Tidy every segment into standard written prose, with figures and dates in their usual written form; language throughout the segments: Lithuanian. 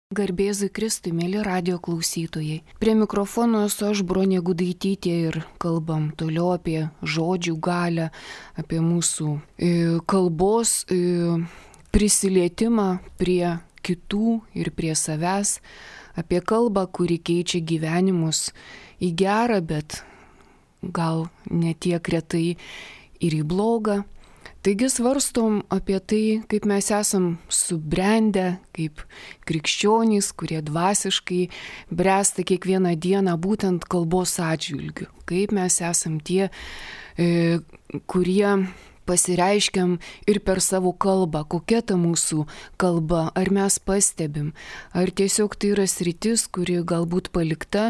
Garbėzui Kristui, mėly radio klausytojai. Prie mikrofono esu aš, Bronė Gudaitytė, ir kalbam toliau apie žodžių galią, apie mūsų kalbos prisilietimą prie kitų ir prie savęs, apie kalbą, kuri keičia gyvenimus į gerą, bet gal ne tiek retai ir į blogą. Taigi svarstom apie tai, kaip mes esam subrendę, kaip krikščionys, kurie dvasiškai bręsta kiekvieną dieną būtent kalbos atžvilgiu. Kaip mes esam tie, kurie pasireiškiam ir per savo kalbą, kokia ta mūsų kalba, ar mes pastebim, ar tiesiog tai yra sritis, kuri galbūt palikta,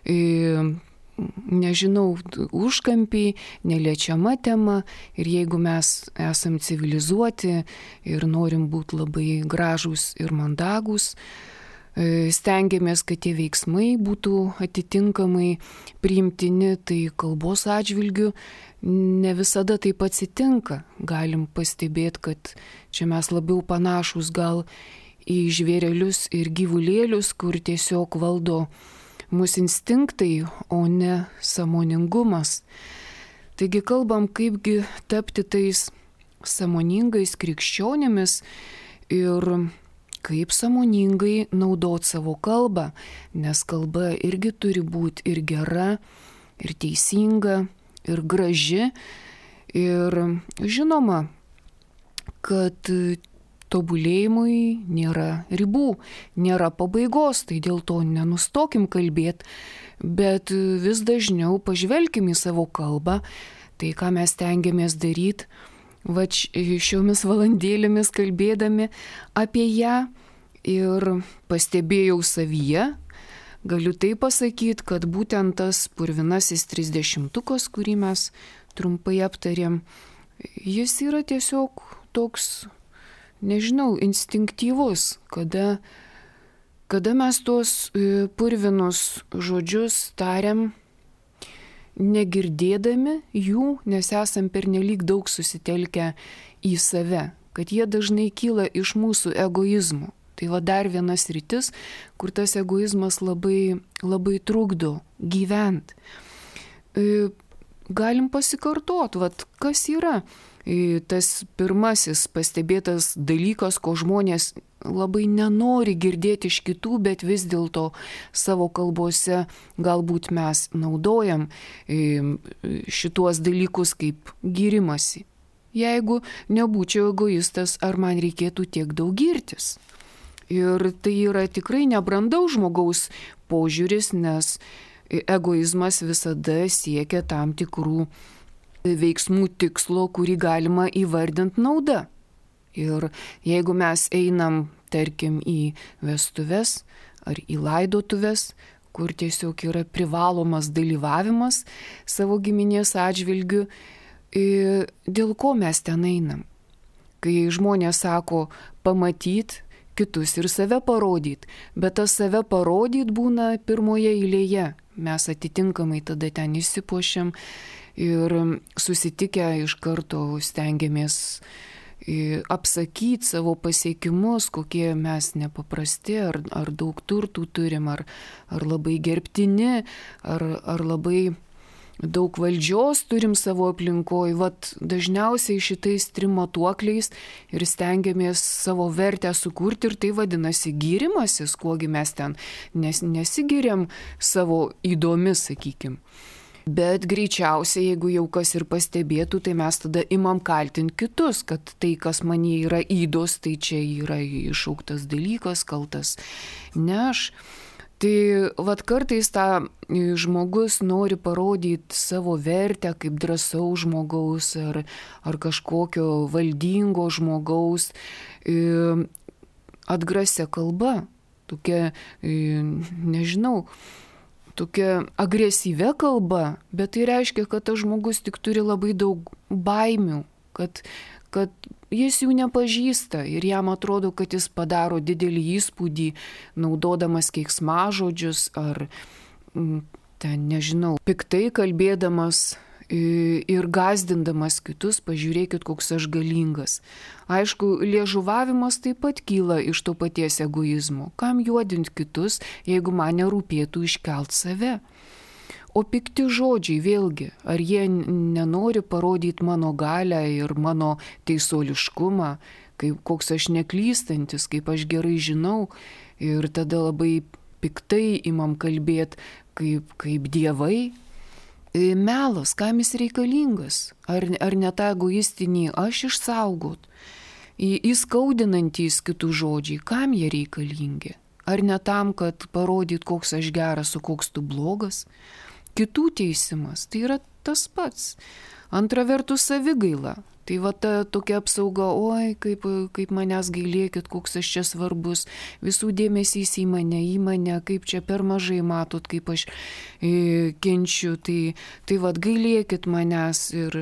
nežinau, užkampiai, neliečiama tema, ir jeigu mes esam civilizuoti ir norim būti labai gražūs ir mandagus, stengiamės, kad tie veiksmai būtų atitinkamai priimtini, tai kalbos atžvilgiu ne visada taip atsitinka. Galim pastebėti, kad čia mes labiau panašus gal į žvėrelius ir gyvulėlius, kur tiesiog valdo mūsų instinktai, o ne sąmoningumas. Taigi kalbam, kaipgi tapti tais sąmoningais krikščionimis ir kaip sąmoningai naudoti savo kalbą, nes kalba irgi turi būti ir gera, ir teisinga, ir graži. Ir žinoma, kad tobulėjimui nėra ribų, nėra pabaigos, tai dėl to nenustokim kalbėti, bet vis dažniau pažvelkim į savo kalbą, tai ką mes tengiamės daryti, šiomis valandėlėmis kalbėdami apie ją. Ir pastebėjau savyje, galiu tai pasakyti, kad būtent tas purvinasis 30-ukas, kurį mes trumpai aptarėm, jis yra tiesiog toks, nežinau, instinktyvus, kada mes tuos purvinus žodžius tariam, negirdėdami jų, nes esam pernelyg daug susitelkę į save, kad jie dažnai kyla iš mūsų egoizmo. Tai va dar vienas sritis, kur tas egoizmas labai, labai trukdo gyventi. Galim pasikartoti, kas yra tas pirmasis pastebėtas dalykas, ko žmonės labai nenori girdėti iš kitų, bet vis dėlto savo kalbose galbūt mes naudojam šituos dalykus kaip gyrimasi. Jeigu nebūčiau egoistas, ar man reikėtų tiek daug girtis? Ir tai yra tikrai nebrandaus žmogaus požiūris, nes egoizmas visada siekia tam tikrų veiksmų tikslo, kurį galima įvardinti nauda. Ir jeigu mes einam, tarkim, į vestuves ar į laidotuves, kur tiesiog yra privalomas dalyvavimas savo giminės atžvilgiu, dėl ko mes ten einam? Kai žmonės sako pamatyt kitus ir save parodyt, bet tas save parodyt būna pirmoje eilėje. Mes atitinkamai tada ten įsipuošiam ir susitikę iš karto stengiamės apsakyti savo pasiekimus, kokie mes nepaprasti, ar daug turtų turim, ar labai gerbtini, ar labai daug valdžios turim savo aplinkoje. Dažniausiai šitais 3 matuokliais ir stengiamės savo vertę sukurti, ir tai vadinasi gyrimasis, kuogi mes ten nesigiriam savo įdomis, sakykim. Bet greičiausiai, jeigu jau kas ir pastebėtų, tai mes tada imam kaltinti kitus, kad tai, kas manyje yra įdos, tai čia yra iššauktas dalykas, kaltas ne aš. Tai kartais tą žmogus nori parodyti savo vertę kaip drąsaus žmogaus ar kažkokio valdingo žmogaus atgrasia kalba, tokia, nežinau, tokia agresyvia kalba, bet tai reiškia, kad tas žmogus tik turi labai daug baimių, kad jis jų nepažįsta ir jam atrodo, kad jis padaro didelį įspūdį, naudodamas keiksmažodžius ar ten, nežinau, piktai kalbėdamas ir gąsdindamas kitus, pažiūrėkit, koks aš galingas. Aišku, liežuvavimas taip pat kyla iš to paties egoizmo. Kam juodinti kitus, jeigu man nerūpėtų iškelt save? O pikti žodžiai vėlgi, ar jie nenori parodyti mano galią ir mano teisuoliškumą, koks aš neklystantis, kaip aš gerai žinau, ir tada labai piktai imam kalbėti kaip dievai. Melas, kam jis reikalingas? Ar ne tą egoistinį aš išsaugot? Įskaudinantys kitų žodžiai, kam jie reikalingi? Ar ne tam, kad parodyt, koks aš geras, o koks tu blogas? Kitų teisimas, tai yra tas pats. Antra vertus savigaila. Tai va ta tokia apsauga, oi, kaip manęs gailėkit, koks aš čia svarbus, visų dėmesys į mane, kaip čia per mažai matot, kaip aš kenčiu, tai va gailėkit manęs ir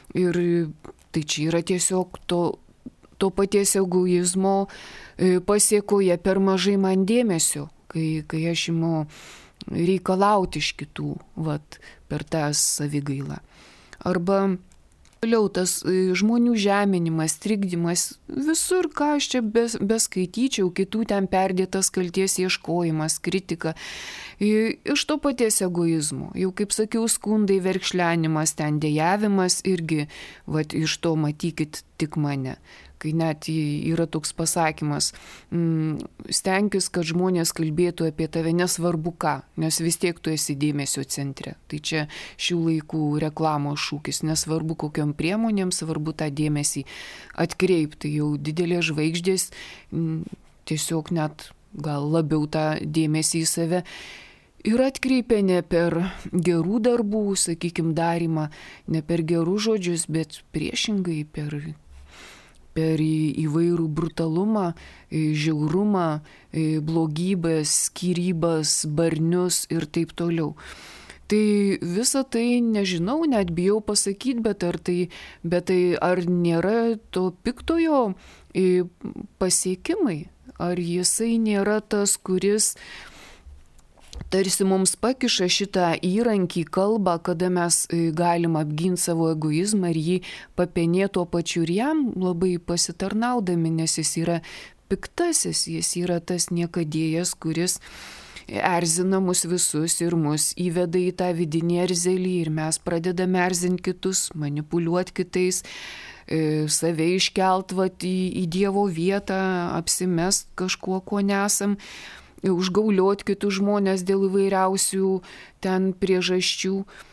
tai čia yra tiesiog to paties egoizmo pasiekoje per mažai man dėmesio, kai aš imu reikalauti iš kitų, vat, per tą savigailą. Arba toliau tas žmonių žeminimas, trikdymas, visur, ką aš čia beskaityčiau, kitų ten perdėtas kalties ieškojimas, kritika, iš to paties egoizmo. Jau kaip sakiau, skundai, verkšlenimas, ten dejavimas irgi, vat, iš to matykit tik mane. Kai net yra toks pasakymas, stenkis, kad žmonės kalbėtų apie tave nesvarbu ką, nes vis tiek tu esi dėmesio centre. Tai čia šių laikų reklamos šūkis, nesvarbu kokiom priemonėm, svarbu tą dėmesį atkreipti. Jau didelės žvaigždės tiesiog net gal labiau tą dėmesį į save ir atkreipia ne per gerų darbų, sakykim, darymą, ne per gerus žodžius, bet priešingai per įvairų brutalumą, žiaurumą, blogybės, skyrybas, barnius ir taip toliau. Tai visą tai, nežinau, net bijau pasakyti, bet ar nėra to piktojo pasiekimai? Ar jisai nėra tas, kuris tarsi mums pakiša šitą įrankį, kalbą, kada mes galim apginti savo egoizmą ir jį papenėti tuo pačiu ir jam labai pasitarnaudami, nes jis yra piktasis, jis yra tas niekadėjas, kuris erzina mus visus ir mus įveda į tą vidinį erzelį ir mes pradedame erzinti kitus, manipuliuoti kitais, save iškelt vat, į Dievo vietą, apsimest kažkuo, ko nesam, užgauliot kitus žmonės dėl įvairiausių ten priežasčių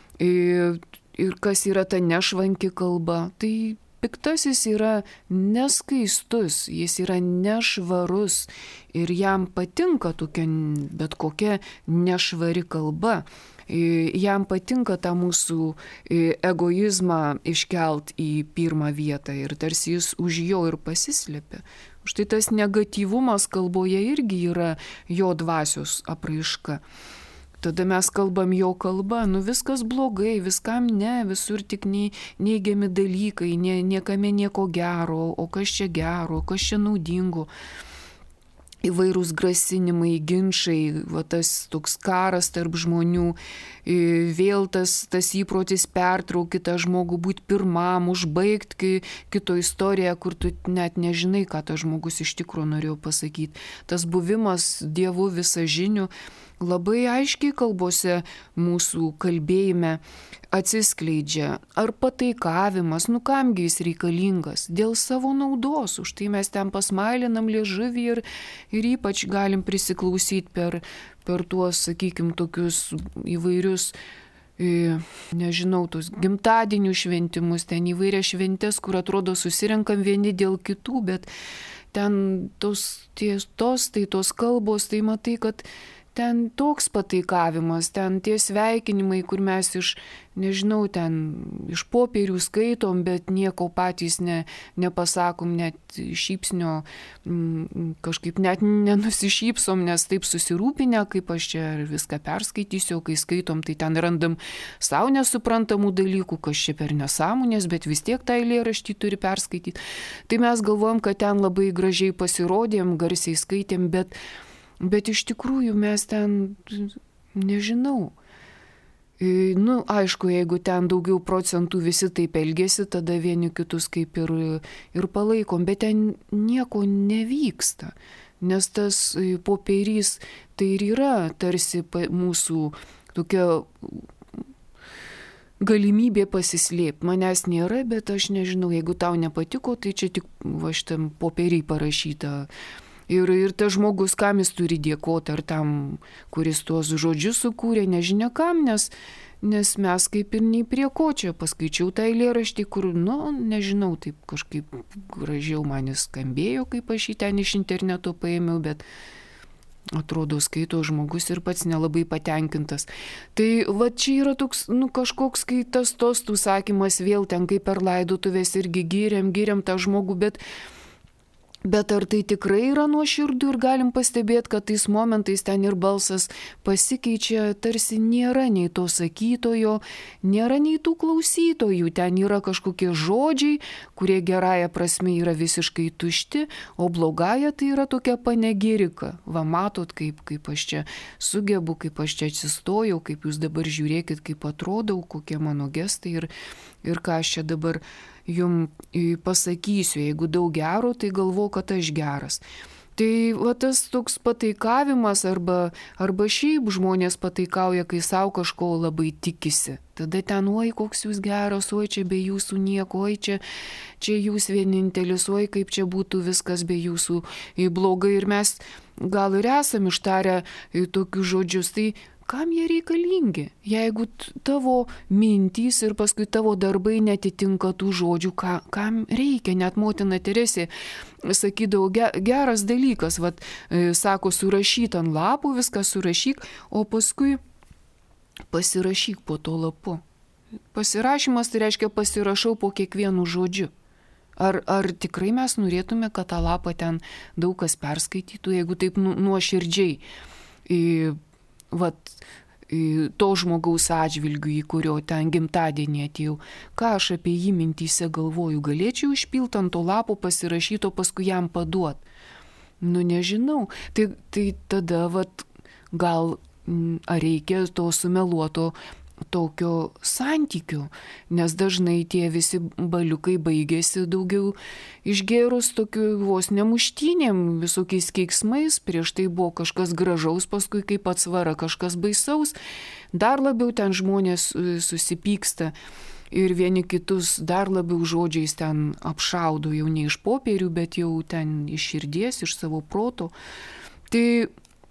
ir kas yra ta nešvanki kalba. Tai piktasis yra neskaistus, jis yra nešvarus ir jam patinka tokia bet kokia nešvari kalba. Jam patinka tą mūsų egoizmą iškelt į pirmą vietą ir tarsi jis už jo ir pasislėpia. Štai tas negatyvumas kalboje irgi yra jo dvasios apraiška. Tada mes kalbam jo kalba, viskas blogai, viskam ne, visur tik neigiami dalykai, niekame nieko gero, o kas čia gero, kas čia naudingo. Įvairūs grasinimai, ginčai, va tas toks karas tarp žmonių, vėl tas įprotis pertraukti tą žmogų, būti pirmam, užbaigti kito istoriją, kur tu net nežinai, ką tas žmogus iš tikrųjų norėjo pasakyti. Tas buvimas Dievu visažiniu labai aiškiai kalbose mūsų kalbėjime atsiskleidžia. Ar pataikavimas, kamgi jis reikalingas? Dėl savo naudos, už tai mes ten pasmailinam liežuvį ir ypač galim prisiklausyti per tuos, sakykim, tokius įvairius, nežinau, tos gimtadienių šventimus, ten įvairias šventes, kur atrodo susirenkam vieni dėl kitų, bet ten tos kalbos, tai matai, kad ten toks pataikavimas, ten tie sveikinimai, kur mes iš popierių skaitom, bet nieko patys nepasakom, net šypsnio kažkaip net nenusišypsom, nes taip susirūpinę, kaip aš čia viską perskaitysiu, kai skaitom, tai ten randam savo nesuprantamų dalykų, kas čia per nesąmonės, bet vis tiek tą eilėraštį turi perskaityti. Tai mes galvojam, kad ten labai gražiai pasirodėm, garsiai skaitėm, bet iš tikrųjų mes ten, nežinau, Nu, aišku, jeigu ten daugiau procentų visi taip elgesi, tada vieni kitus kaip ir palaikom, bet ten nieko nevyksta, nes tas popierys tai ir yra tarsi mūsų tokia galimybė pasislėpti. Manęs nėra, bet aš nežinau, jeigu tau nepatiko, tai čia tik va šitam popierį parašyta. Ir tas žmogus, kam jis turi dėkoti, ar tam, kuris tuos žodžius sukūrė, nežinia kam, nes mes kaip ir nei prie ko čia paskaičiau tą eilėraštį, kur, nežinau, taip kažkaip gražiau man jis skambėjo, kaip aš jį ten iš interneto paėmiau, bet atrodo skaito žmogus ir pats nelabai patenkintas. Tai va čia yra toks, kažkoks skaitas tostų sakymas vėl ten kaip per laidotuvės irgi giriam tą žmogų, Bet ar tai tikrai yra nuoširdų ir galim pastebėti, kad tais momentais ten ir balsas pasikeičia, tarsi nėra nei to sakytojo, nėra nei tų klausytojų, ten yra kažkokie žodžiai, kurie gerąją prasme yra visiškai tušti, o blogąją tai yra tokia panegirika. Va matot, kaip aš čia sugebu, kaip aš čia atsistojau, kaip jūs dabar žiūrėkit, kaip atrodau, kokie mano gestai ir ką aš čia dabar jum pasakysiu, jeigu daug gero, tai galvo, kad aš geras. Tai va tas toks pataikavimas arba šiaip žmonės pataikauja, kai savo kažko labai tikisi. Tada ten, oi, koks jūs geras, oi, čia be jūsų nieko, oi, čia jūs vienintelis, oi, kaip čia būtų viskas be jūsų blogai. Ir mes gal ir esam ištarę tokius žodžius, tai kam jie reikalingi, jeigu tavo mintys ir paskui tavo darbai netitinka tų žodžių, kam reikia, net motina Teresė sakydavo, geras dalykas, sako, surašyt ant lapų, viską surašyk, o paskui pasirašyk po to lapu. Pasirašymas tai reiškia pasirašau po kiekvienu žodžiu. Ar tikrai mes norėtume, kad tą lapą ten daug kas perskaitytų, jeigu taip nuoširdžiai to žmogaus atžvilgiu, į kurio ten gimtadienį atėjau, ką aš apie jį mintyse galvoju, galėčiau išpilt ant to lapo pasirašyto, paskui jam paduot. Nežinau. Tai tada gal ar reikia to sumeluoto tokio santykio, nes dažnai tie visi baliukai baigėsi daugiau išgėrus tokiu vos nemuštynėm, visokiais keiksmais, prieš tai buvo kažkas gražaus, paskui kaip atsvara kažkas baisaus, dar labiau ten žmonės susipyksta ir vieni kitus dar labiau žodžiais ten apšaudo, jau ne iš popierių, bet jau ten iš širdies, iš savo proto. Tai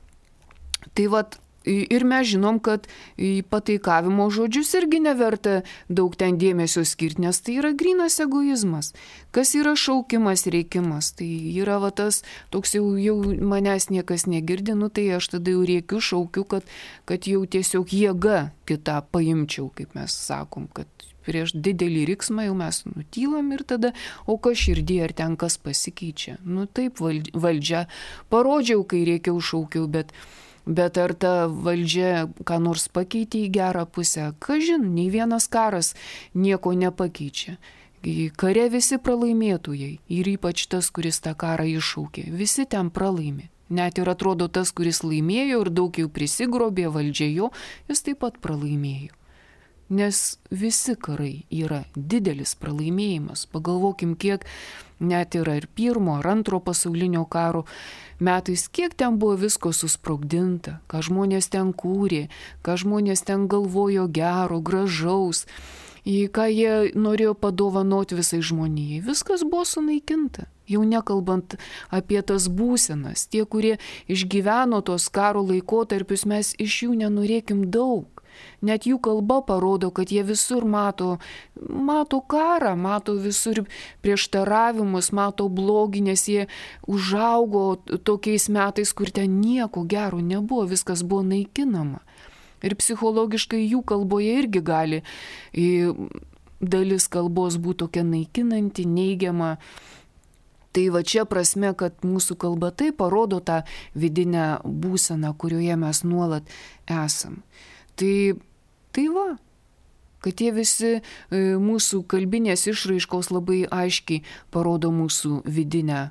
ir mes žinom, kad į pataikavimo žodžius irgi neverta daug ten dėmesio skirti, nes tai yra grynas egoizmas. Kas yra šaukimas, reikimas? Tai yra tas toks jau manęs niekas negirdi, tai aš tada jau rėkiu, šaukiu, kad jau tiesiog jėga kitą paimčiau, kaip mes sakom, kad prieš didelį riksmą jau mes nutylam ir tada, o kas širdį, ar ten kas pasikeičia. Taip, valdžia parodžiau, kai rėkiau, šaukiau, bet ar ta valdžia ką nors pakeitė į gerą pusę? Kažin, nei vienas karas nieko nepakeičia. Kare visi pralaimėtojai ir ypač tas, kuris tą karą iššaukė. Visi ten pralaimė. Net ir atrodo tas, kuris laimėjo ir daug jau prisigrobė valdžia jo, jis taip pat pralaimėjo. Nes visi karai yra didelis pralaimėjimas. Pagalvokim, kiek net yra ir pirmo, ar antro pasaulinio karo metais, kiek ten buvo visko susprogdinta, ką žmonės ten kūrė, ką žmonės ten galvojo gero, gražaus, į ką jie norėjo padovanoti visai žmonijai. Viskas buvo sunaikinta. Jau nekalbant apie tas būsenas, tie, kurie išgyveno tos karo laikotarpius, mes iš jų nenorėkim daug. Net jų kalba parodo, kad jie visur mato karą, mato visur prieštaravimus, mato blogį, nes jie užaugo tokiais metais, kur ten nieko gero nebuvo, viskas buvo naikinama. Ir psichologiškai jų kalboje irgi gali dalis kalbos būti tokia naikinanti, neigiama. Tai čia prasme, kad mūsų kalba tai parodo tą vidinę būseną, kurioje mes nuolat esam. Tai kad tie visi mūsų kalbinės išraiškos labai aiškiai parodo mūsų vidinę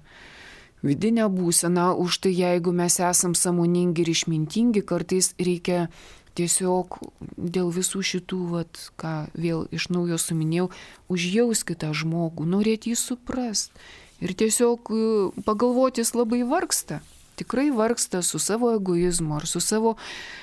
būseną. Už tai, jeigu mes esam sąmoningi ir išmintingi, kartais reikia tiesiog dėl visų šitų, ką vėl iš naujo suminėjau, užjauskite žmogų, norėti jį suprast. Ir tiesiog pagalvoti, jis labai vargsta. Tikrai vargsta su savo egoizmu ar su savo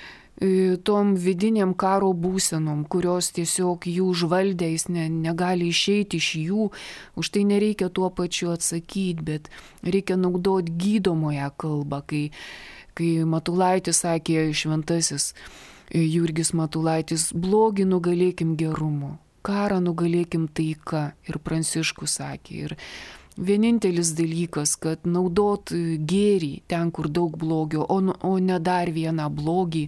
tom vidiniam karo būsenom, kurios tiesiog jų užvaldė, jis negali išeiti iš jų. Už tai nereikia tuo pačiu atsakyti, bet reikia naudoti gydomąją kalbą, kai Matulaitis sakė, šventasis Jurgis Matulaitis, blogį nugalėkim gerumu, karą nugalėkim taika. Ir Pranciškus sakė. Ir vienintelis dalykas, kad naudot gėrį ten, kur daug blogio, o ne dar vieną blogį,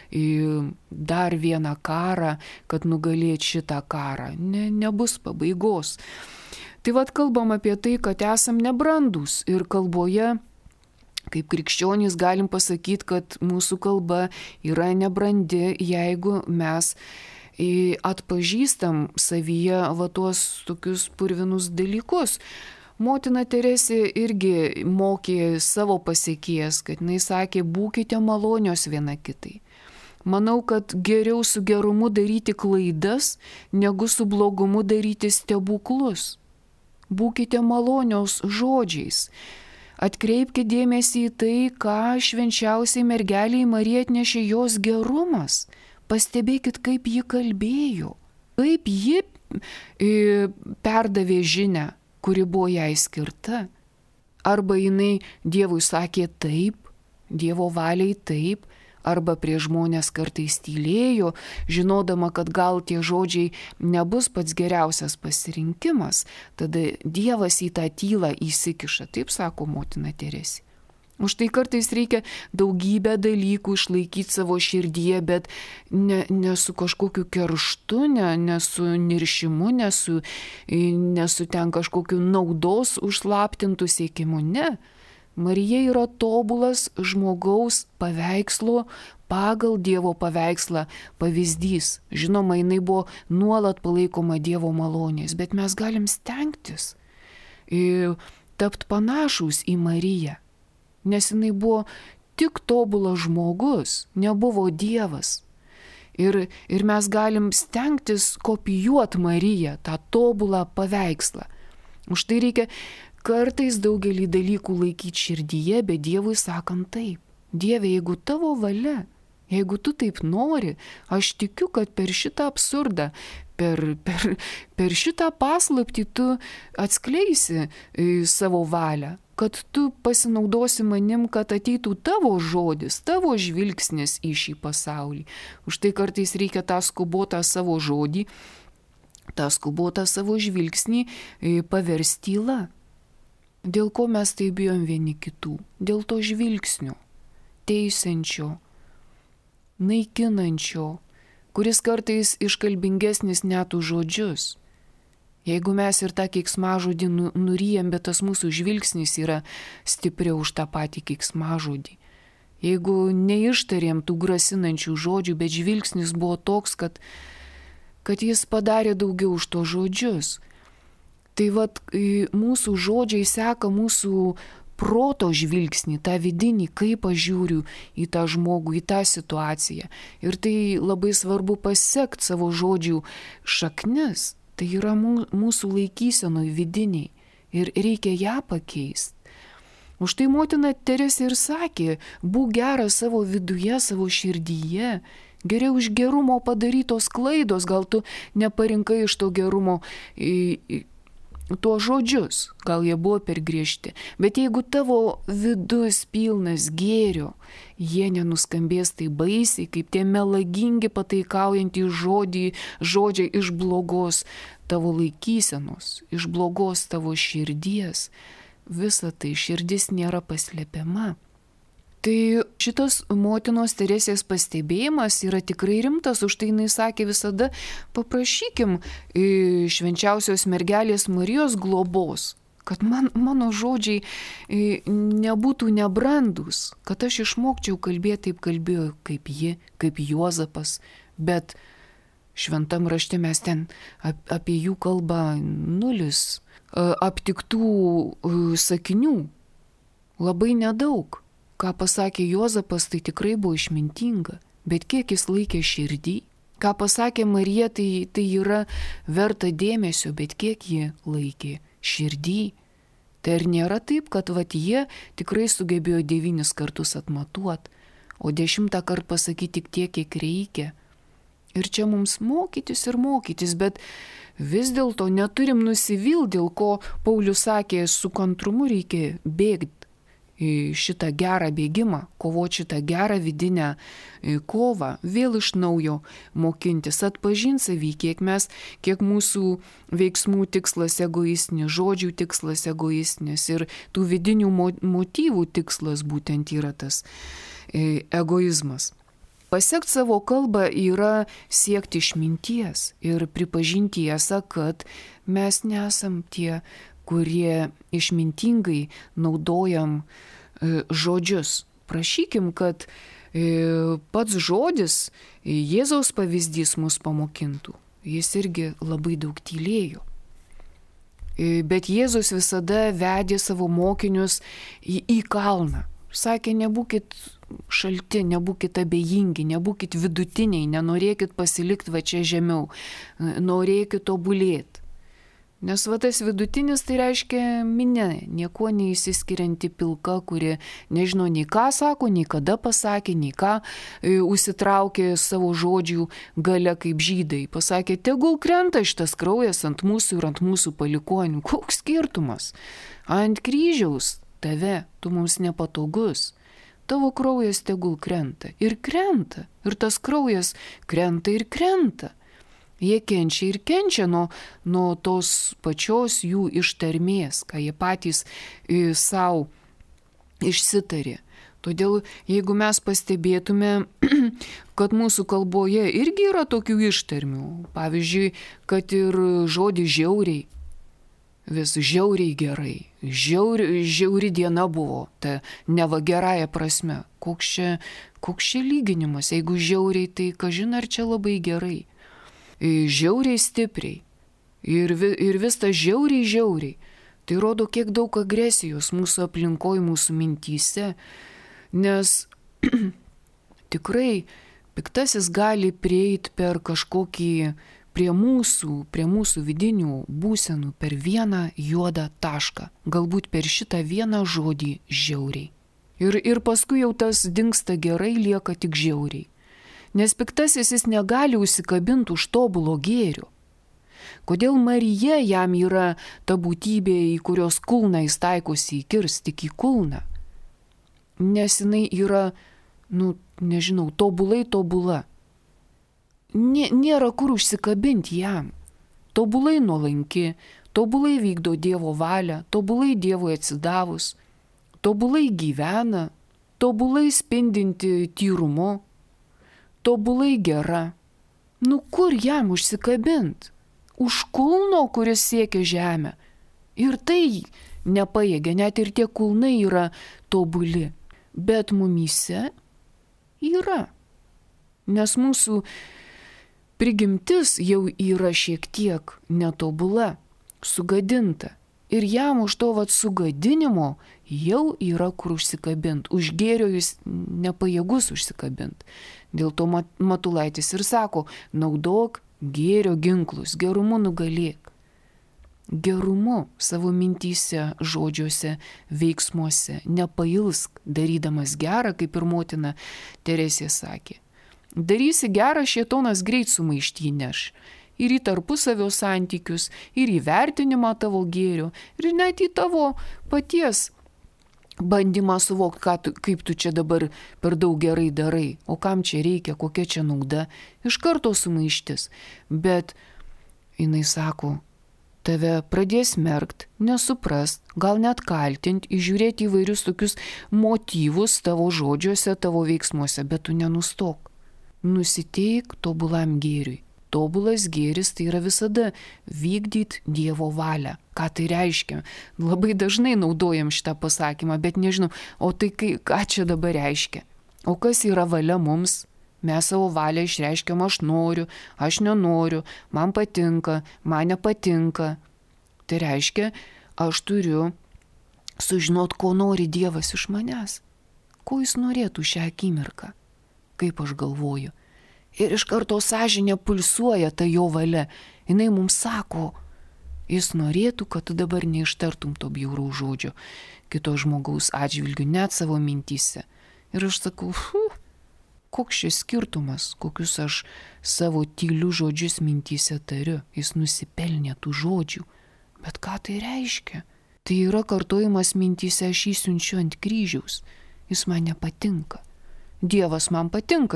dar vieną karą, kad nugalėt šitą karą. Nebus pabaigos. Tai kalbam apie tai, kad esam nebrandus ir kalboje, kaip krikščionys galim pasakyti, kad mūsų kalba yra nebrandi, jeigu mes atpažįstam savyje tuos tokius purvinus dalykus. Motina Teresė irgi mokė savo pasekėjas, kad jinai sakė, būkite malonios viena kitai. Manau, kad geriau su gerumu daryti klaidas, negu su blogumu daryti stebuklus. Būkite malonios žodžiais. Atkreipkite dėmesį į tai, ką švenčiausiai mergeliai Marijai atnešė jos gerumas. Pastebėkit, kaip ji kalbėjo, kaip ji perdavė žinią, kuri buvo jai skirta. Arba jinai Dievui sakė taip, Dievo valiai taip, arba prie žmonės kartais tylėjo, žinodama, kad gal tie žodžiai nebus pats geriausias pasirinkimas, tada Dievas į tą tylą įsikiša, taip sako motina Teresė. Už tai kartais reikia daugybę dalykų išlaikyti savo širdyje, bet ne su kažkokiu kerštu, ne su niršimu, ne su ten kažkokiu naudos užslaptintų siekimu, ne. Marija yra tobulas žmogaus paveikslo, pagal Dievo paveikslą pavyzdys. Žinoma, jinai buvo nuolat palaikoma Dievo malonės, bet mes galim stengtis tapti panašūs į Mariją. Nes jinai buvo tik tobulas žmogus, nebuvo Dievas. Ir mes galim stengtis kopijuoti Mariją, tą tobulą paveikslą. Už tai reikia kartais daugelį dalykų laikyti širdyje, bet Dievui sakant taip. Dieve, jeigu tavo valia, jeigu tu taip nori, aš tikiu, kad per šitą absurdą, per šitą paslaptį tu atskleisi savo valią. Kad tu pasinaudosi manim, kad ateitų tavo žodis, tavo žvilgsnis į šį pasaulį. Už tai kartais reikia tą skubotą savo žodį, tą skubotą savo žvilgsnį paversti tyla. Dėl ko mes tai bijom vieni kitų? Dėl to žvilgsnio, teisiančio, naikinančio, kuris kartais iškalbingesnis net už žodžius. Jeigu mes ir tą keiksmažodį nuryjam, bet tas mūsų žvilgsnis yra stipriau už tą patį keiksmažodį. Jeigu neištarėm tų grasinančių žodžių, bet žvilgsnis buvo toks, kad jis padarė daugiau už to žodžius. Tai mūsų žodžiai seka mūsų proto žvilgsnį, tą vidinį, kaip aš žiūriu į tą žmogų, į tą situaciją. Ir tai labai svarbu pasekti savo žodžių šaknis. Tai yra mūsų laikysenoj vidiniai ir reikia ją pakeisti. Už tai motina Teresė ir sakė, būk geras savo viduje, savo širdyje. Geriau iš gerumo padarytos klaidos, gal tu neparinkai iš to gerumo tuos žodžius, gal jie buvo per griežti. Bet jeigu tavo vidus pilnas gėrio, jie nenuskambės tai baisiai, kaip tie melagingi pataikaujantys žodžiai iš blogos tavo laikysenos, iš blogos tavo širdies. Visa tai širdis nėra paslėpiama. Tai šitas motinos Teresės pastebėjimas yra tikrai rimtas, už tai jinai sakė visada paprašykim švenčiausios mergelės Marijos globos, kad mano žodžiai nebūtų nebrandus, kad aš išmokčiau kalbėti taip kalbėjo kaip ji, kaip Juozapas, bet šventam rašte mes ten apie jų kalbą nulis aptiktų sakinių, labai nedaug. Ką pasakė Juozapas, tai tikrai buvo išmintinga. bet kiek jis laikė širdį. Ką pasakė Marija, tai yra verta dėmesio, bet kiek ji laikė širdį. Tai ar nėra taip, kad jie tikrai sugebėjo 9 kartus atmatuot, o 10 kartą pasakyti tik tiek, kiek reikia. Ir čia mums mokytis ir mokytis, bet vis dėlto neturim nusivilti, dėl ko Paulius sakė, su kantrumu reikia bėgti šitą gerą bėgimą, kovoti šitą gerą vidinę kovą, vėl iš naujo mokintis, atpažinti savį, kiek mūsų veiksmų tikslas egoistinis, žodžių tikslas egoistinis ir tų vidinių motyvų tikslas būtent yra tas egoizmas. Pasiekti savo kalbą yra siekti išminties ir pripažinti tiesą, kad mes nesam tie, kurie išmintingai naudojam žodžius. Prašykim, kad pats žodis, Jėzaus pavyzdys mus pamokintų. Jis irgi labai daug tylėjo. Bet Jėzus visada vedė savo mokinius į kalną. Sakė, nebūkit šalti, nebūkit abejingi, nebūkit vidutiniai, nenorėkit pasilikti va čia žemiau, norėkit tobulėti. Nes tas vidutinis tai reiškia minė, niekuo neįsiskirianti pilka, kuri nežino nei ką sako, nei kada pasakė, nei ką užsitraukė savo žodžių gale kaip žydai. Pasakė, tegul krenta šitas kraujas ant mūsų ir ant mūsų palikonių. Koks skirtumas? Ant kryžiaus tave, tu mums nepatogus. Tavo kraujas tegul krenta. Ir tas kraujas krenta ir krenta. Jie kenčia ir kenčia nuo tos pačios jų ištarmės, ką jie patys savo išsitarė. Todėl, jeigu mes pastebėtume, kad mūsų kalboje irgi yra tokių ištarmių, pavyzdžiui, kad ir žodį žiauriai, vis žiauriai gerai, žiauri diena buvo, ta neva gerąją prasme. Koks čia lyginimas, jeigu žiauriai, tai kažin ar čia labai gerai. Žiauriai stipriai ir vis tas žiauriai. Tai rodo, kiek daug agresijos mūsų aplinkoje, mūsų mintyse, nes tikrai piktasis gali prieiti per kažkokį prie mūsų vidinių būsenų per vieną juodą tašką, galbūt per šitą vieną žodį žiauriai. Ir paskui jau tas dingsta gerai, lieka tik žiauriai. Nes piktasis jis negali užsikabinti už tobulo gėrio. Kodėl Marija jam yra ta būtybė, į kurios kulną jis taikosi įkirs, tik į kulną? Nes jinai yra, tobulai tobula. Nėra kur užsikabinti jam. Tobulai nuolanki, tobulai vykdo Dievo valią, tobulai Dievui atsidavus, tobulai gyvena, tobulai spindinti tyrumu, tobulai gera. Kur jam užsikabint? Už kulno, kuris siekia žemę. Ir tai nepajėgia, net ir tie kulnai yra tobuli. Bet mumyse yra. Nes mūsų prigimtis jau yra šiek tiek netobula, sugadinta. Ir jam už to sugadinimo jau yra kur užsikabint. Už gėrio jis nepajėgus užsikabint. Dėl to Matulaitis ir sako, naudok gėrio ginklus, gerumu nugalėk. Gerumu savo mintyse, žodžiuose, veiksmuose, nepailsk, darydamas gerą, kaip ir motina Teresė sakė. Darysi gerą, šėtonas greit sumaištį neš. Ir į tarpusavio santykius, ir į vertinimą tavo gėrio, ir net į tavo paties bandymą suvokti, kaip tu čia dabar per daug gerai darai, o kam čia reikia, kokia čia nauda, iš karto sumaištis. Bet jinai sako, tave pradės merkt, nesuprast, gal net kaltint, įžiūrėti įvairius tokius motyvus tavo žodžiuose, tavo veiksmuose, bet tu nenustok. Nusiteik tobulam gėriui. Tobulas gėris tai yra visada vykdyti Dievo valią. Ką tai reiškia? Labai dažnai naudojam šitą pasakymą, bet nežinau, o tai ką čia dabar reiškia? O kas yra valia mums? Mes savo valią išreiškiam, aš noriu, aš nenoriu, man patinka, man nepatinka. Tai reiškia, aš turiu sužinot, ko nori Dievas iš manęs. Ko jis norėtų šią akimirką? kaip aš galvoju. Ir iš karto sąžinė pulsuoja ta jo valia. Jinai mums sako, jis norėtų, kad tu dabar neištartum to bjauraus žodžio kito žmogaus atžvilgiu, net savo mintyse. Ir aš sakau, koks šis skirtumas, kokius aš savo tylių žodžius mintyse tariu. Jis nusipelnė tų žodžių. Bet ką tai reiškia? Tai yra kartojimas mintyse, aš jį siunčiu ant kryžiaus. Jis man nepatinka. Dievas man patinka,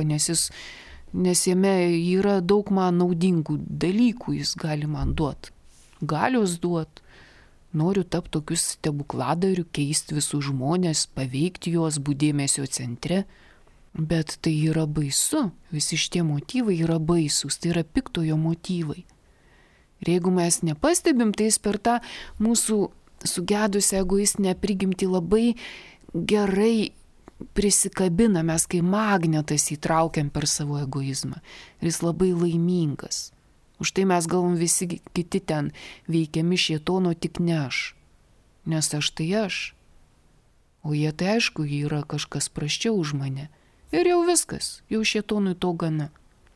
nes jame yra daug man naudingų dalykų, jis gali man duoti. Galios duoti. Noriu tapti tokius stebukladariu, keisti visus žmonės, paveikti juos, būti dėmesio centre. Bet tai yra baisu. Visi šitie motyvai yra baisus. Tai yra piktojo motyvai. Ir jeigu mes nepastebim, tai jis per tą mūsų sugedusią egoistinę prigimtį labai gerai prisikabina, mes kai magnetas įtraukiam per savo egoizmą. Ir jis labai laimingas. Už tai mes galvom visi kiti ten veikiami šėtono, tik ne aš. Nes aš tai aš. O jie tai aišku, jie yra kažkas prasčiau už mane. Ir jau viskas, jau šėtonui to gana.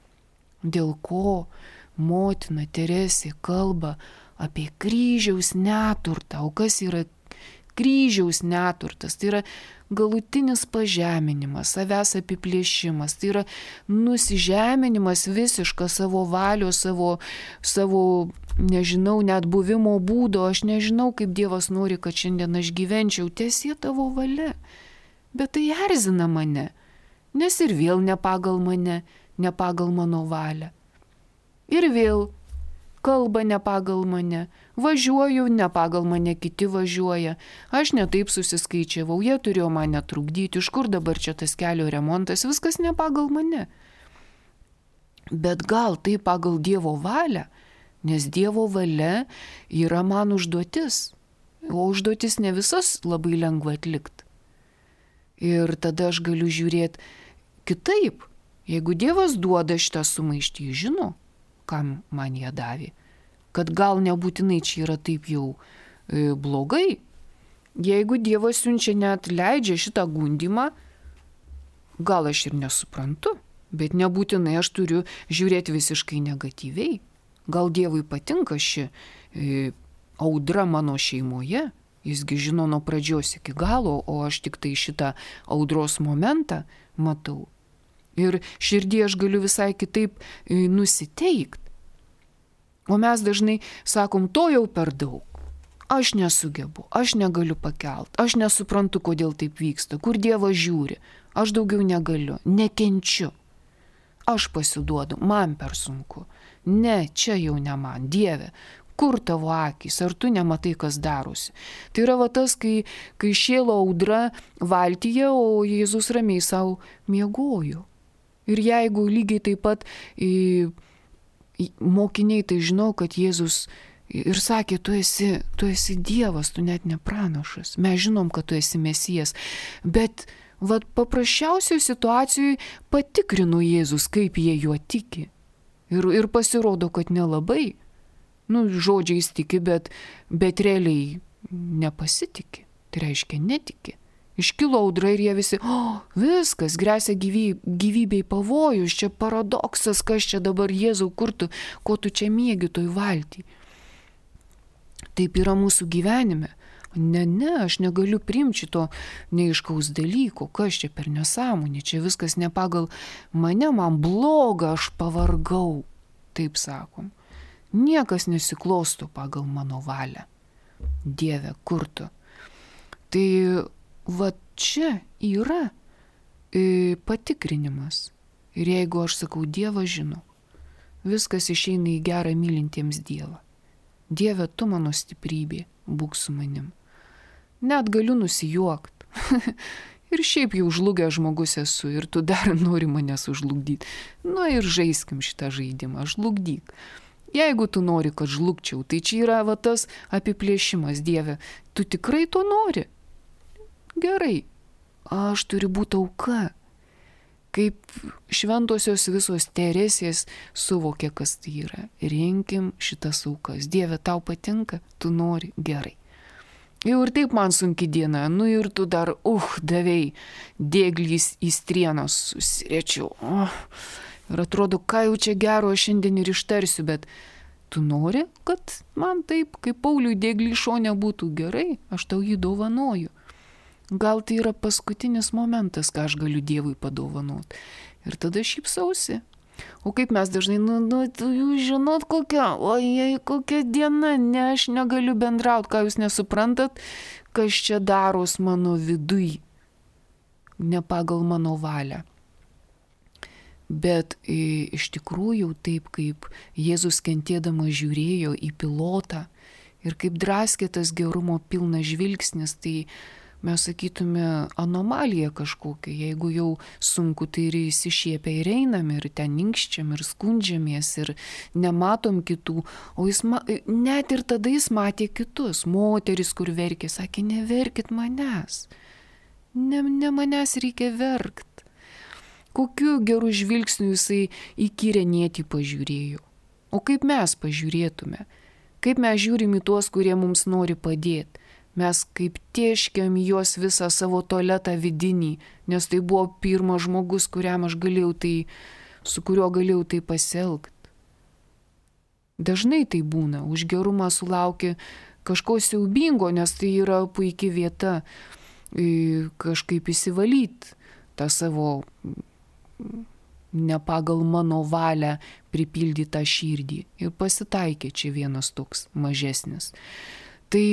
Dėl ko motina Teresė kalba apie kryžiaus neturtą. O kas yra kryžiaus neturtas? Tai yra galutinis pažeminimas, savęs apiplėšimas. Tai yra nusižeminimas visiškas savo valios, savo, nežinau, net buvimo būdo. Aš nežinau, kaip Dievas nori, kad šiandien aš gyvenčiau. Tiesie tavo valia. Bet tai erzina mane. Nes ir vėl ne pagal mane, ne pagal mano valią. Ir vėl kalba ne pagal mane, važiuoju ne pagal mane, kiti važiuoja. Aš netaip susiskaičiavau, jie turėjo mane trukdyti, iš kur dabar čia tas kelio remontas, viskas ne pagal mane. Bet gal tai pagal Dievo valią, nes Dievo valia yra man užduotis, o užduotis ne visas labai lengva atlikti. Ir tada aš galiu žiūrėti kitaip. Jeigu Dievas duoda šitą sumaištį, žino, kam man ją davė. Kad gal nebūtinai čia yra taip jau blogai. Jeigu Dievas siunčia, net leidžia šitą gundymą, gal aš ir nesuprantu, bet nebūtinai aš turiu žiūrėti visiškai negatyviai. Gal Dievui patinka ši audra mano šeimoje, jisgi žino nuo pradžios iki galo, o aš tik tai šitą audros momentą matau. Ir širdį aš galiu visai kitaip nusiteikti. O mes dažnai sakom, to jau per daug. Aš nesugebu, aš negaliu pakelt, aš nesuprantu, kodėl taip vyksta, kur Dievas žiūri, aš daugiau negaliu, nekenčiu. Aš pasiduodu, man per sunku. Ne, čia jau ne man, Dieve, kur tavo akys, ar tu nematai, kas darosi. Tai yra va tas, kai šėlo audra valtyje, o Jėzus ramiai savo miegojo. Ir jeigu lygiai taip pat mokiniai tai žinau, kad Jėzus ir sakė, tu esi Dievas, tu net ne pranašas. Mes žinom, kad tu esi Mesijas. Bet vat paprasčiausioje situacijoje patikrinu Jėzus, kaip jie juo tiki. Ir pasirodo, kad nelabai. Žodžiais tiki, bet realiai nepasitiki. Tai reiškia netiki. Iškilo audra ir jie visi, viskas, gresia gyvybei pavojus, čia paradoksas, kas čia dabar Jėzau, ko tu čia miegi toj valty. Taip yra mūsų gyvenime. Ne, aš negaliu priimti šito neaiškaus dalyko, kas čia per nesąmonė, čia viskas ne pagal mane, man bloga, aš pavargau, taip sakom. Niekas nesiklosto pagal mano valią. Dieve, kur tu? Tai va čia yra patikrinimas. Ir jeigu aš sakau, Dievas žino, viskas išeina į gerą mylintiems Dievą. Dieve, tu mano stiprybė, būk su manim. Net galiu nusijuokt. Ir šiaip jau žlugęs žmogus esu ir tu dar nori mane sužlugdyti. Ir žaiskim šitą žaidimą, žlugdyk. Jeigu tu nori, kad žlugčiau, tai čia yra va tas apiplėšimas. Dieve, tu tikrai to nori? Gerai, aš turiu būti auka. Kaip šventosios visos Teresės suvokė, kas tai yra. Rinkim šitas aukas. Dieve, tau patinka, tu nori, gerai. Jau ir taip man sunki diena, nu ir tu dar, davei, dėglys į strieną susiriečiau. Ir atrodo, ką jau čia gero šiandien ir ištarsiu, bet tu nori, kad man taip, kaip Pauliui dėglį šone būtų gerai, aš tau jį dovanoju. Gal tai yra paskutinis momentas, ką aš galiu Dievui padovanoti. Ir tada šypsausi. O kaip mes dažnai, jūs žinot kokia, ojei, kokia diena, ne, aš negaliu bendrauti, ką jūs nesuprantat, kas čia daros mano viduj, ne pagal mano valią. Bet iš tikrųjų taip, kaip Jėzus kentėdamas žiūrėjo į pilotą ir kaip draskė tas gerumo pilnas žvilgsnis, tai mes sakytume anomalija kažkokia, jeigu jau sunku, tai ir įsišiepia ir einam, ir ten inkščiam, ir skundžiamės, ir nematom kitų, o jis net ir tada jis matė kitus, moteris, kur verkė, sakė, neverkit manęs, ne manęs reikia verkt. Kokiu geru žvilgsniu jisai įkyrę nėtį pažiūrėjo. O kaip mes pažiūrėtume, kaip mes žiūrim į tuos, kurie mums nori padėti. Mes kaip tieškiam juos visą savo tualetą vidinį, nes tai buvo pirmas žmogus, su kuriuo galėjau tai pasielgti. Dažnai tai būna, už gerumą sulauki kažko siaubingo, nes tai yra puikia vieta kažkaip įsivalyti tą savo ne pagal mano valią pripildytą širdį. Ir pasitaikė čia vienas toks mažesnis. Tai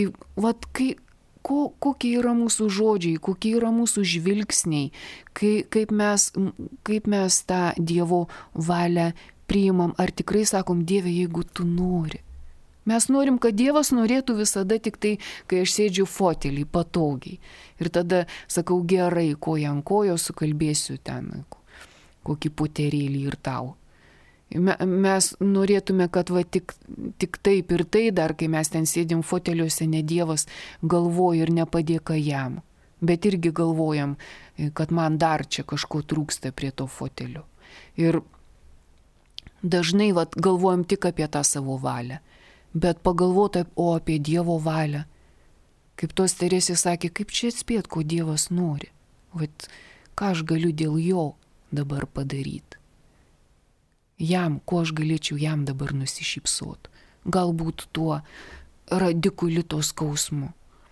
kokie yra mūsų žodžiai, kokie yra mūsų žvilgsniai, kaip mes tą Dievo valią priimam, ar tikrai sakom, Dieve, jeigu tu nori. Mes norim, kad Dievas norėtų visada tik tai, kai aš sėdžiu fotelį patogiai. Ir tada sakau, gerai, koja ant kojos sukalbėsiu ten kokį puterėlį ir tau. Mes norėtume, kad tik taip ir tai dar, kai mes ten sėdim foteliuose, ne Dievas galvoja ir nepadėka jam. Bet irgi galvojam, kad man dar čia kažko trūksta prie to fotelio. Ir dažnai galvojam tik apie tą savo valią. Bet pagalvoti apie Dievo valią. Kaip tos Teresės sakė, kaip čia atspėt, ko Dievas nori. Ką aš galiu dėl jo dabar padaryti. Ko aš galėčiau jam dabar nusišypsot. Galbūt tuo radikulito skausmu.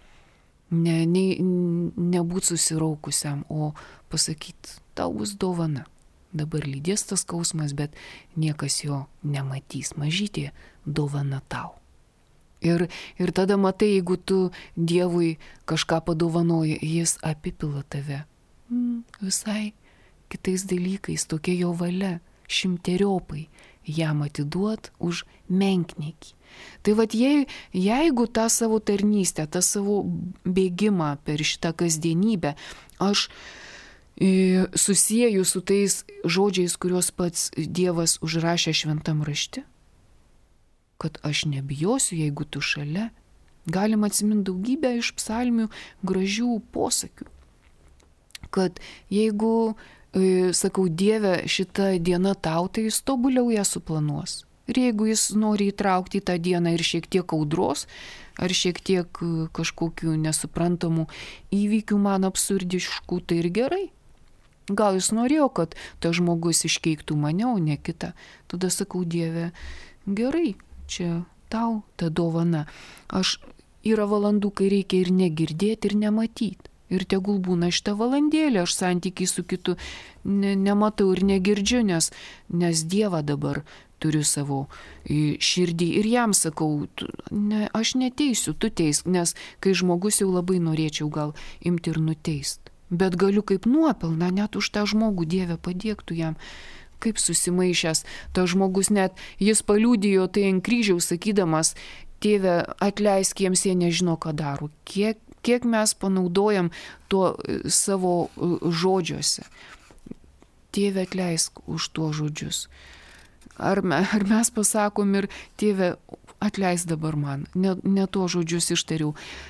Nebūt susiraukusiam, o pasakyti, tau bus dovana. Dabar lydės tas skausmas, bet niekas jo nematys. Mažytė dovana tau. Ir tada matai, jeigu tu Dievui kažką padovanoji, jis apipila tave. Visai kitais dalykais, tokia jo valia, šimteriopai jam atiduot už menkniekį. Tai jeigu tą savo tarnystę, tą savo bėgimą per šitą kasdienybę, aš susieju su tais žodžiais, kuriuos pats Dievas užrašė šventam rašte, kad aš nebijosiu, jeigu tu šalia, galima atsiminti daugybę iš psalmių gražių posakių, kad jeigu sakau, Dieve, šita diena tau, tai jis tobuliau ją suplanuos. Ir jeigu jis nori įtraukti į tą dieną ir šiek tiek audros, ar šiek tiek kažkokių nesuprantamų įvykių man absurdiškų, tai ir gerai. Gal jis norėjo, kad tas žmogus iškeiktų mane, o ne kitą. Tada sakau, Dieve, gerai, čia tau ta dovana. Yra valandų, kai reikia ir negirdėti, ir nematyti. Ir tegul būna šitą valandėlę, aš santykiai su kitu nematau ir negirdžiu, nes Dievą dabar turiu savo širdį. Ir jam sakau, aš neteisiu, tu teisk, nes kai žmogus jau labai norėčiau gal imti ir nuteist. Bet galiu kaip nuopelną net už tą žmogų, Dieve, padėk tu jam. Kaip susimaišęs, tas žmogus net, jis paliudijo tai ant kryžiaus sakydamas, Tėve, atleisk jiems, jie nežino, ką daro. Kiek mes panaudojam tuo savo žodžiuose. Tėve, atleisk už tuo žodžius. Ar mes pasakom ir Tėve, atleisk dabar man, ne tuo žodžius ištariau.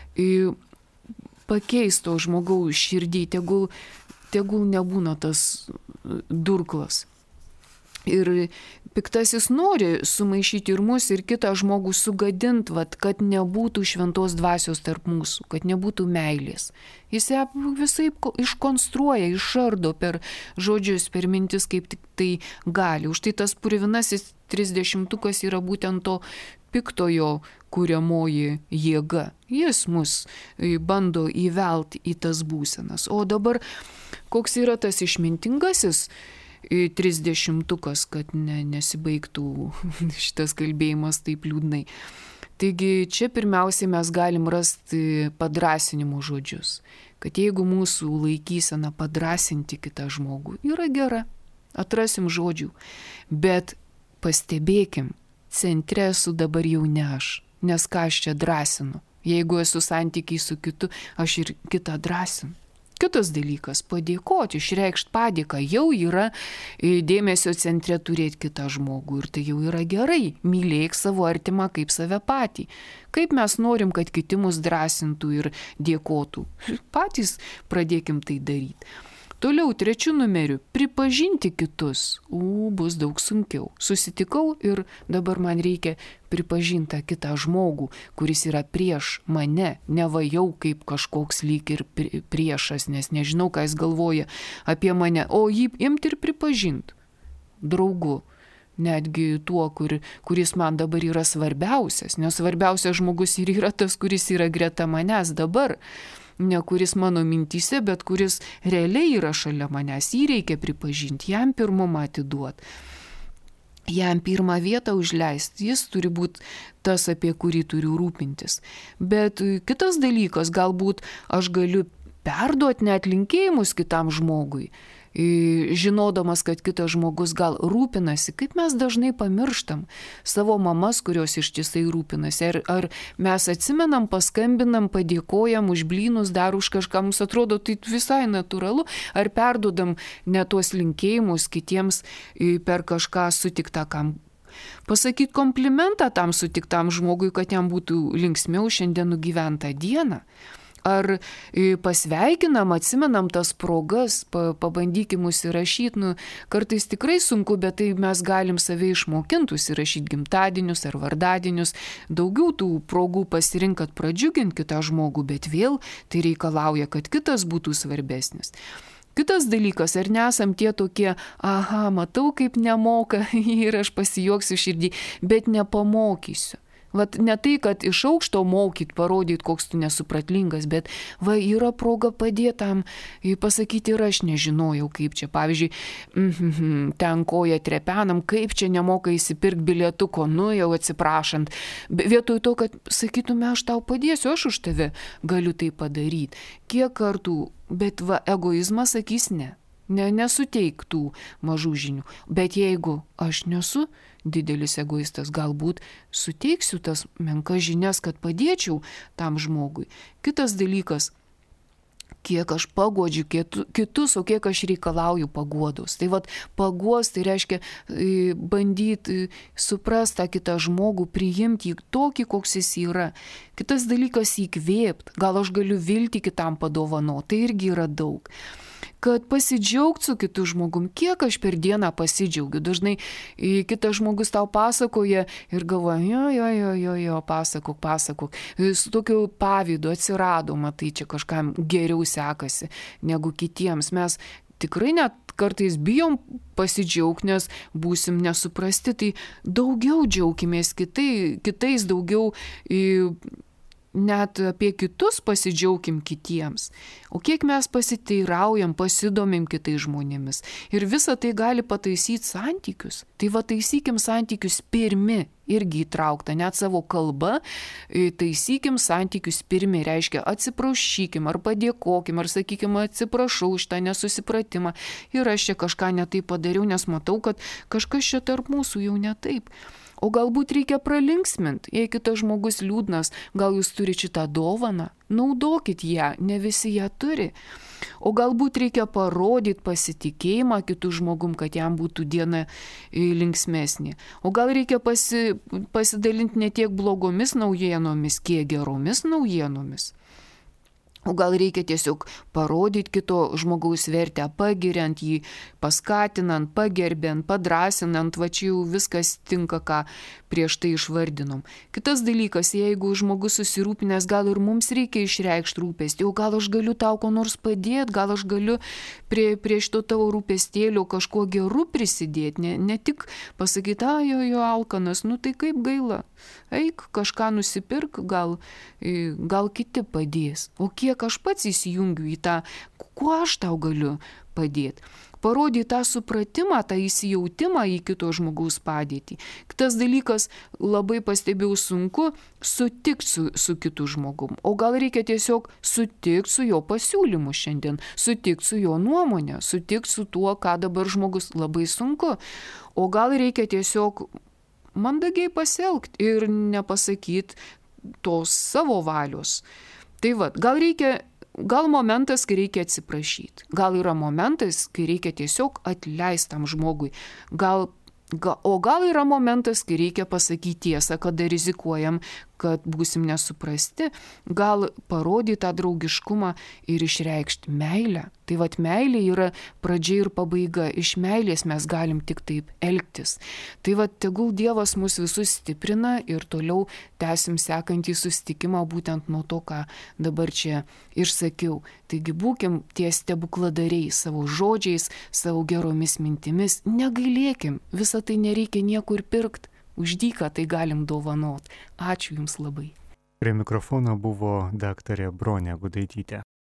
Pakeis to žmogaus širdį, tegul nebūna tas durklas. Ir piktasis nori sumaišyti ir mus, ir kitą žmogų sugadinti, kad nebūtų šventos dvasios tarp mūsų, kad nebūtų meilės. Jis ją visai iškonstruoja, išardo per žodžius, per mintis, kaip tik tai gali. Už tai tas purvinasis 30-ukas yra būtent to piktojo kuriamoji jėga. Jis mus bando įvelti į tas būsenas. O dabar koks yra tas išmintingasis 30-ukas, kad nesibaigtų šitas kalbėjimas taip liūdnai. Taigi čia pirmiausiai mes galim rasti padrasinimo žodžius, kad jeigu mūsų laikysena padrasinti kitą žmogų yra gera, atrasim žodžių, bet pastebėkim, centre esu dabar jau ne aš, nes ką aš čia drąsinu, jeigu esu santykiai su kitu, aš ir kitą drąsinu. Kitas dalykas - padėkoti, išreikšti padėką, jau yra dėmesio centre turėti kitą žmogų ir tai jau yra gerai. Mylėk savo artimą kaip save patį. Kaip mes norim, kad kiti mus drąsintų ir dėkotų. Patys pradėkim tai daryti. Toliau, 3 numeriu - pripažinti kitus. Bus daug sunkiau. Susitikau ir dabar man reikia pripažinti kitą žmogų, kuris yra prieš mane, nevajau kaip kažkoks lyg ir priešas, nes nežinau, ką jis galvoja apie mane, o jį imti ir pripažinti draugu. Netgi tuo, kuris man dabar yra svarbiausias, nes svarbiausias žmogus ir yra tas, kuris yra greta manęs dabar. Ne kuris mano mintyse, bet kuris realiai yra šalia manęs, jį reikia pripažinti, jam pirmumą atiduoti. Jam pirmą vietą užleisti, jis turi būti tas, apie kurį turiu rūpintis. Bet kitas dalykas, galbūt aš galiu perduoti net linkėjimus kitam žmogui, žinodamas, kad kitas žmogus gal rūpinasi, kaip mes dažnai pamirštam savo mamas, kurios ištisai rūpinasi. Ar mes atsimenam, paskambinam, padėkojam už blynus, dar už kažką, mums atrodo tai visai natūralu, ar perduodam ne tuos linkėjimus kitiems per kažką sutiktą, kam pasakyti komplimentą tam sutiktam žmogui, kad jam būtų linksmiau šiandien nugyventą dieną. Ar pasveikinam, atsimenam tas progas, pabandykim užsirašyti, kartais tikrai sunku, bet tai mes galim save išmokinti, užsirašyti gimtadienius ar vardadienius, daugiau tų progų pasirink, kad pradžiuginti kitą žmogų, bet vėl tai reikalauja, kad kitas būtų svarbesnis. Kitas dalykas, ar nesam tie tokie, matau, kaip nemoka ir aš pasijuoksiu širdį, bet nepamokysiu. Vat ne tai, kad iš aukšto mokyt, parodyt, koks tu nesupratlingas, bet yra proga padėtam pasakyti ir aš nežinojau, kaip čia. Pavyzdžiui, ten koja trepenam, kaip čia nemoka įsipirkti bilietuko, jau atsiprašant. Vietoj to, kad sakytume, aš tau padėsiu, aš už tave galiu tai padaryti. Kiek kartų, bet egoizmas sakys ne. Nesuteik tų mažų žinių. Bet jeigu aš nesu didelis egoistas, galbūt suteiksiu tas menkas žinias, kad padėčiau tam žmogui. Kitas dalykas, kiek aš paguodžiu kitus, o kiek aš reikalauju paguodos. Tai paguos, tai reiškia bandyti suprasti tą kitą žmogų, priimti jį tokį, koks jis yra. Kitas dalykas įkvėpti, gal aš galiu viltį kitam padovanoti, tai irgi yra daug. Kad pasidžiaugti su kitu žmogum, kiek aš per dieną pasidžiaugiu. Dažnai kitas žmogus tau pasakoja ir galvoja, jo, pasakok. Su tokiu pavydu atsirado, matai, čia kažkam geriau sekasi negu kitiems. Mes tikrai net kartais bijom pasidžiaugti, nes būsim nesuprasti, tai daugiau džiaukimės kitais, daugiau net apie kitus pasidžiaugim kitiems. O kiek mes pasiteiraujam, pasidomim kitais žmonėmis. Ir visa tai gali pataisyti santykius. Tai taisykim santykius pirmi, irgi įtraukta, net savo kalba, taisykim santykius pirmi, reiškia atsiprašykim ar padėkokim, ar sakykim atsiprašau už tą nesusipratimą. Ir aš čia kažką netaip padariau, nes matau, kad kažkas čia tarp mūsų jau netaip. O galbūt reikia pralinksmint, jei kitas žmogus liūdnas, gal jūs turite šitą dovaną, naudokit ją, ne visi ją turi. O galbūt reikia parodyti pasitikėjimą kitų žmogum, kad jam būtų diena linksmesnė. O gal reikia pasidalinti ne tiek blogomis naujienomis, kiek geromis naujienomis. O gal reikia tiesiog parodyti kito žmogaus vertę, pagiriant jį, paskatinant, pagerbiant, padrasinant, va čia jau viskas tinka, ką prieš tai išvardinom. Kitas dalykas, jeigu žmogus susirūpinęs, gal ir mums reikia išreikšti rūpestį, o gal aš galiu tau ko nors padėti, gal aš galiu prie šito tavo rūpestėlio kažkuo geru prisidėti, ne tik pasakyti, jo alkanas, nu tai kaip gaila, eik kažką nusipirk, gal kiti padės, o kiek aš pats įsijungiu į tą, kuo aš tau galiu padėti. Parodyti tą supratimą, tą įsijautimą į kito žmogaus padėtį. Kitas dalykas, labai pastebėjau, sunku sutikti su kitu žmogum. O gal reikia tiesiog sutikti su jo pasiūlymu šiandien, sutikti su jo nuomonė, sutikti su tuo, ką dabar žmogus, labai sunku. O gal reikia tiesiog mandagiai pasielgti ir nepasakyti tos savo valios. Tai va, gal momentas, kai reikia atsiprašyti. Gal yra momentas, kai reikia tiesiog atleistam žmogui. O gal yra momentas, kai reikia pasakyti tiesą, kada rizikuojam, kad būsim nesuprasti. Gal parodyti tą draugiškumą ir išreikšti meilę. Tai vat meilė yra pradžia ir pabaiga. Iš meilės mes galim tik taip elgtis. Tai vat tegul Dievas mus visus stiprina ir toliau tęsim sekantį susitikimą būtent nuo to, ką dabar čia išsakiau. Taigi būkim tie stebukladariai savo žodžiais, savo geromis mintimis. Negailėkim, visą tai nereikia niekur pirkti. Už dyką tai galim dovanot. Ačiū Jums labai. Prie mikrofono buvo daktarė Bronė Gudaitytė.